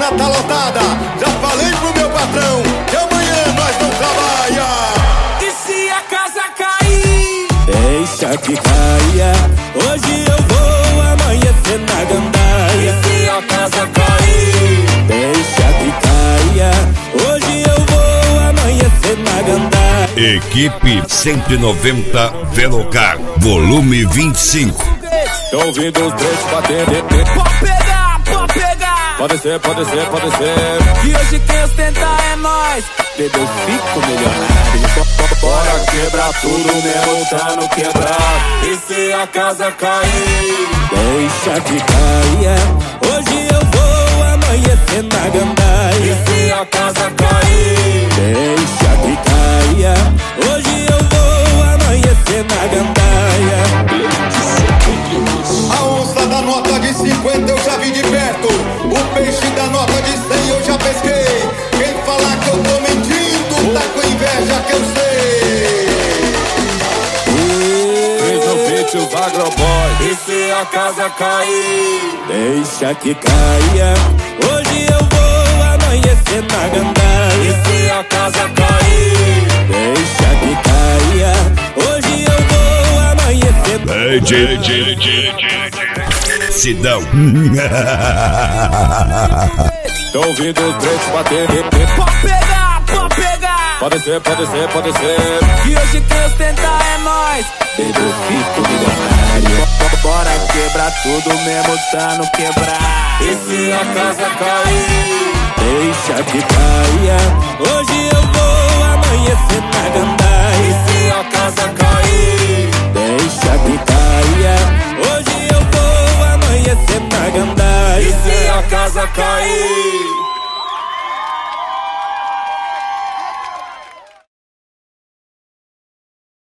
semana tá lotada. Já falei pro meu patrão que amanhã nós não trabalha. E se a casa cair? Deixa que caia. Hoje eu vou amanhecer na gandaia. E se a casa cair? Deixa que caia. Hoje eu vou amanhecer na gandaia. Equipe 190 Velocar, volume 25. Tô ouvindo os três bater. Pode pegar, pode pegar. Pode ser, pode ser, pode ser. E hoje quem ostenta é nós. Bebê, eu fico milionário. Bora quebrar tudo mesmo tá no quebrado. E se a casa cair? Deixa que caia. Hoje eu vou amanhecer na gandaia. E se a casa cair? Deixa que caia. Hoje eu vou amanhecer na gandaia. A onça da nota de 50 eu já vi de perto. O peixe da nota de 100 eu já pesquei. Quem falar que eu tô mentindo tá com inveja que eu sei. Fez no beat o Agroboy. E se a casa cair? Deixa que caia. Hoje eu vou amanhecer na gandaia. E se a casa cair? Deixa que caia. Hoje eu vou amanhecer Sidão. Tô ouvindo os três bater. Pode pegar, pode pegar. Pode ser, pode ser, pode ser. E hoje quem ostenta é nós. Bebê, eu fico milionário. Bora quebrar tudo mesmo tá no quebrar. E se a casa cair? Deixa que caia. Hoje eu vou amanhecer na gandaia. E se a casa cair? Deixa que caia. Hoje eu vou amanhecer na gandaia. E se a casa cair?